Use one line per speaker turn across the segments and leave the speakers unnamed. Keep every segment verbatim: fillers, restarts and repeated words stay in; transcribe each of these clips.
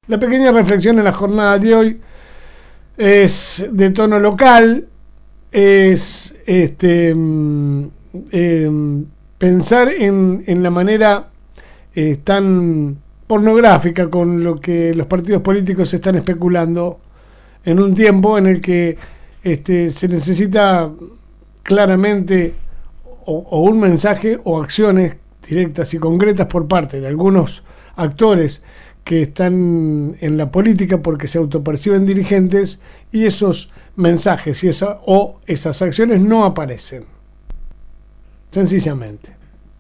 La pequeña reflexión en la jornada de hoy es de tono local, es este eh, pensar en, en la manera eh, tan pornográfica con lo que los partidos políticos están especulando en un tiempo en el que este, se necesita claramente o, o un mensaje o acciones directas y concretas por parte de algunos actores que están en la política porque se autoperciben dirigentes, y esos mensajes y esa, o esas acciones no aparecen. Sencillamente.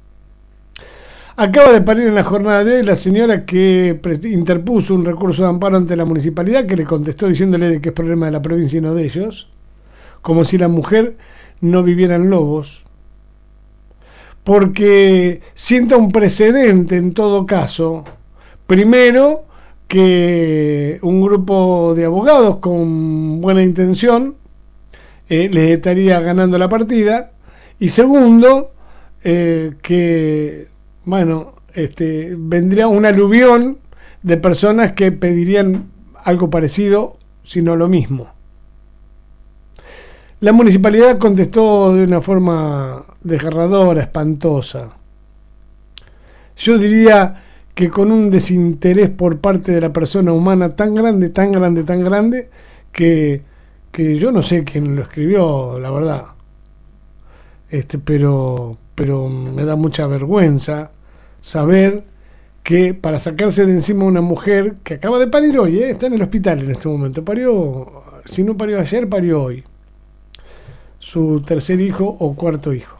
Acaba de parir en la jornada de hoy la señora que interpuso un recurso de amparo ante la municipalidad, que le contestó diciéndole de que es problema de la provincia y no de ellos, como si la mujer no viviera en Lobos, porque sienta un precedente en todo caso. Primero, que un grupo de abogados con buena intención eh, les estaría ganando la partida. Y segundo, eh, que, bueno, este, vendría un aluvión de personas que pedirían algo parecido, si no lo mismo. La municipalidad contestó de una forma desgarradora, espantosa. Yo diría que con un desinterés por parte de la persona humana tan grande, tan grande, tan grande, que, que yo no sé quién lo escribió, la verdad. Este, pero, pero me da mucha vergüenza saber que para sacarse de encima una mujer que acaba de parir hoy, ¿eh? Está en el hospital en este momento, parió, si no parió ayer, parió hoy, su tercer hijo o cuarto hijo.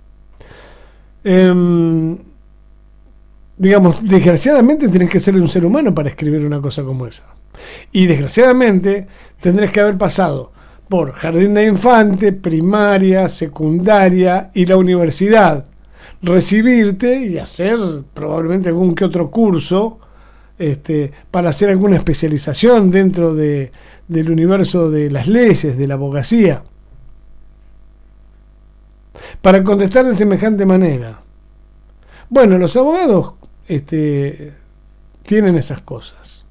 Eh, digamos, desgraciadamente tenés que ser un ser humano para escribir una cosa como esa. Y desgraciadamente tendrás que haber pasado por jardín de infante, primaria, secundaria y la universidad. Recibirte y hacer probablemente algún que otro curso este, para hacer alguna especialización dentro de, del universo de las leyes, de la abogacía. Para contestar de semejante manera. Bueno, los abogados Este, tienen esas cosas.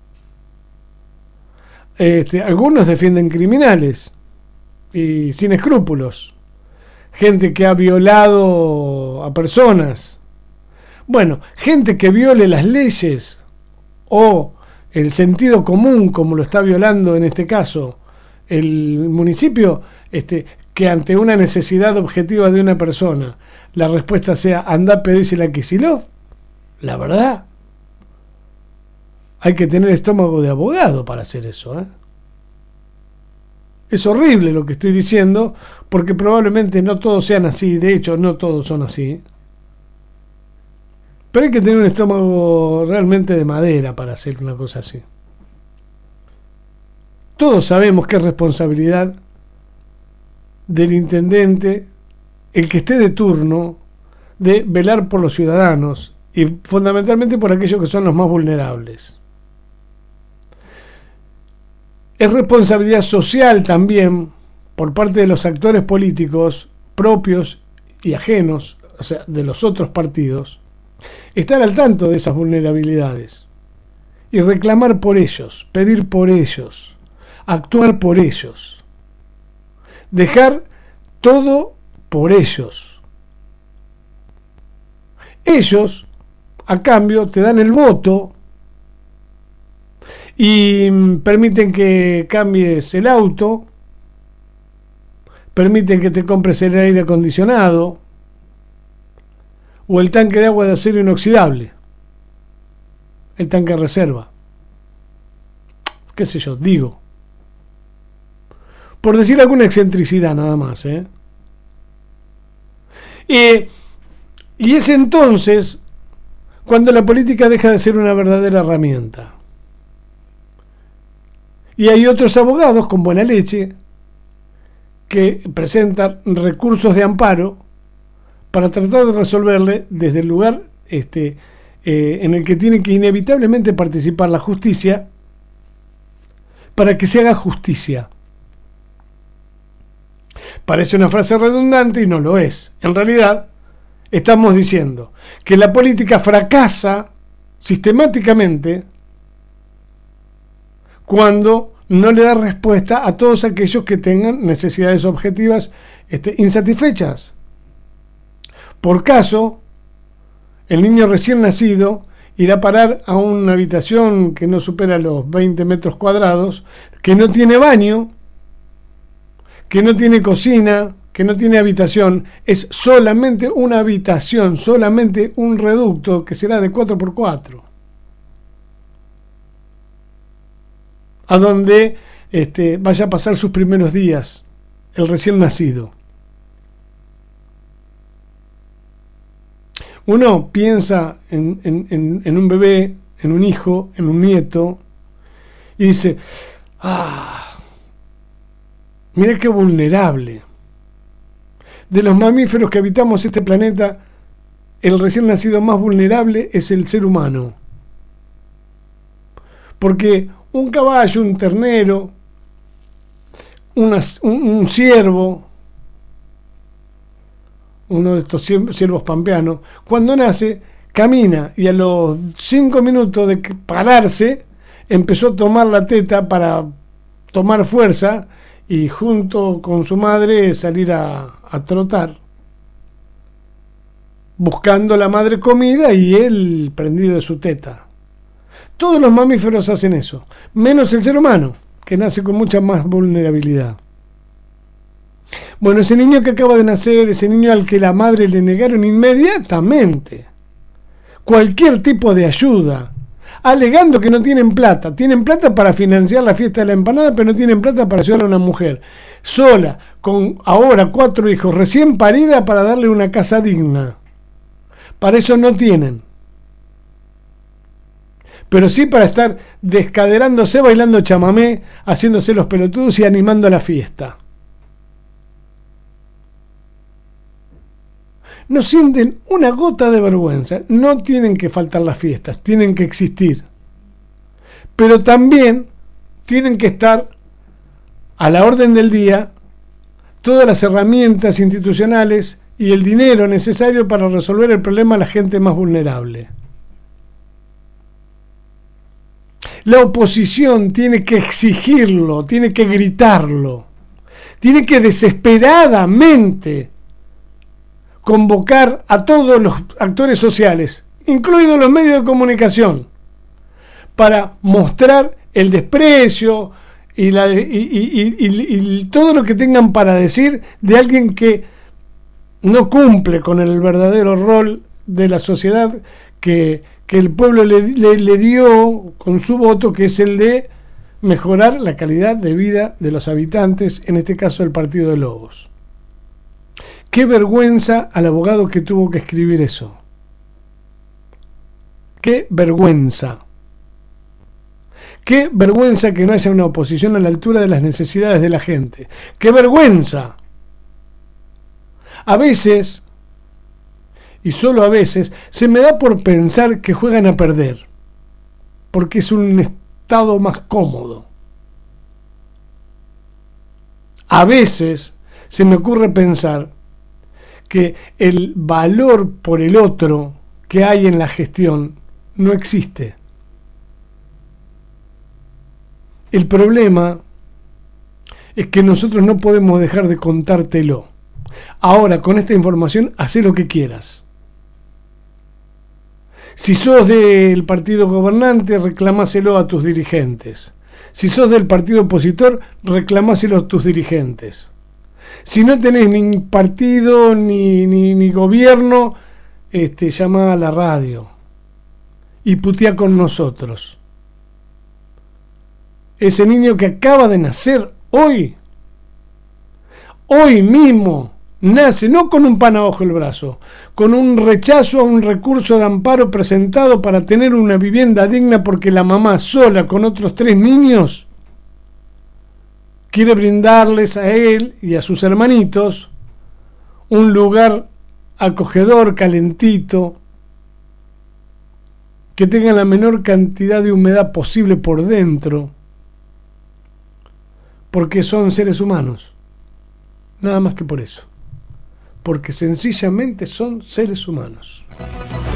Este, algunos defienden criminales y sin escrúpulos, gente que ha violado a personas. Bueno, gente que viole las leyes o el sentido común, como lo está violando en este caso el municipio, este, que ante una necesidad objetiva de una persona la respuesta sea andá pedísela a Kicillof. La verdad, hay que tener estómago de abogado para hacer eso, ¿eh? Es horrible lo que estoy diciendo, porque probablemente no todos sean así, de hecho no todos son así. Pero hay que tener un estómago realmente de madera para hacer una cosa así. Todos sabemos que es responsabilidad del intendente, el que esté de turno, de velar por los ciudadanos, y fundamentalmente por aquellos que son los más vulnerables. Es responsabilidad social también por parte de los actores políticos propios y ajenos, o sea, de los otros partidos, estar al tanto de esas vulnerabilidades y reclamar por ellos, pedir por ellos, actuar por ellos, dejar todo por ellos. Ellos, a cambio, te dan el voto y permiten que cambies el auto, permiten que te compres el aire acondicionado o el tanque de agua de acero inoxidable, el tanque reserva, qué sé yo, digo, por decir alguna excentricidad nada más, ¿eh? Y, y es entonces cuando la política deja de ser una verdadera herramienta. Y hay otros abogados con buena leche que presentan recursos de amparo para tratar de resolverle desde el lugar este, eh, en el que tiene que inevitablemente participar la justicia, para que se haga justicia. Parece una frase redundante y no lo es. En realidad, estamos diciendo que la política fracasa sistemáticamente cuando no le da respuesta a todos aquellos que tengan necesidades objetivas este, insatisfechas. Por caso, el niño recién nacido irá a parar a una habitación que no supera los veinte metros cuadrados, que no tiene baño, que no tiene cocina, que no tiene habitación, es solamente una habitación, solamente un reducto que será de cuatro por cuatro. A donde este, vaya a pasar sus primeros días, el recién nacido. Uno piensa en, en, en, en un bebé, en un hijo, en un nieto, y dice, ah, mira qué vulnerable. De los mamíferos que habitamos este planeta, el recién nacido más vulnerable es el ser humano. Porque un caballo, un ternero, una, un, un ciervo, uno de estos ciervos pampeanos, cuando nace, camina y a los cinco minutos de pararse, empezó a tomar la teta para tomar fuerza y junto con su madre salir a, a trotar, buscando la madre comida y él prendido de su teta. Todos los mamíferos hacen eso, menos el ser humano, que nace con mucha más vulnerabilidad. Bueno, ese niño que acaba de nacer, ese niño al que la madre le negaron inmediatamente cualquier tipo de ayuda, alegando que no tienen plata. Tienen plata para financiar la fiesta de la empanada, pero no tienen plata para ayudar a una mujer sola, con ahora cuatro hijos, recién parida, para darle una casa digna. Para eso no tienen. Pero sí para estar descaderándose, bailando chamamé, haciéndose los pelotudos y animando a la fiesta. No sienten una gota de vergüenza. No tienen que faltar las fiestas, tienen que existir. Pero también tienen que estar a la orden del día todas las herramientas institucionales y el dinero necesario para resolver el problema a la gente más vulnerable. La oposición tiene que exigirlo, tiene que gritarlo, tiene que desesperadamente convocar a todos los actores sociales, incluidos los medios de comunicación, para mostrar el desprecio y, la, y, y, y, y, y todo lo que tengan para decir de alguien que no cumple con el verdadero rol de la sociedad que, que el pueblo le, le, le dio con su voto, que es el de mejorar la calidad de vida de los habitantes, en este caso del Partido de Lobos. Qué vergüenza al abogado que tuvo que escribir eso. Qué vergüenza. Qué vergüenza que no haya una oposición a la altura de las necesidades de la gente. Qué vergüenza. A veces, y solo a veces, se me da por pensar que juegan a perder, porque es un estado más cómodo. A veces se me ocurre pensar que el valor por el otro que hay en la gestión no existe. El problema es que nosotros no podemos dejar de contártelo. Ahora, con esta información, hacé lo que quieras. Si sos del partido gobernante, reclamáselo a tus dirigentes. Si sos del partido opositor, reclamáselo a tus dirigentes. Si no tenés ni partido ni, ni, ni gobierno, este, llama a la radio y putea con nosotros. Ese niño que acaba de nacer hoy, hoy mismo, nace no con un pan abajo el brazo, con un rechazo a un recurso de amparo presentado para tener una vivienda digna porque la mamá sola con otros tres niños quiere brindarles a él y a sus hermanitos un lugar acogedor, calentito, que tenga la menor cantidad de humedad posible por dentro, porque son seres humanos, nada más que por eso, porque sencillamente son seres humanos.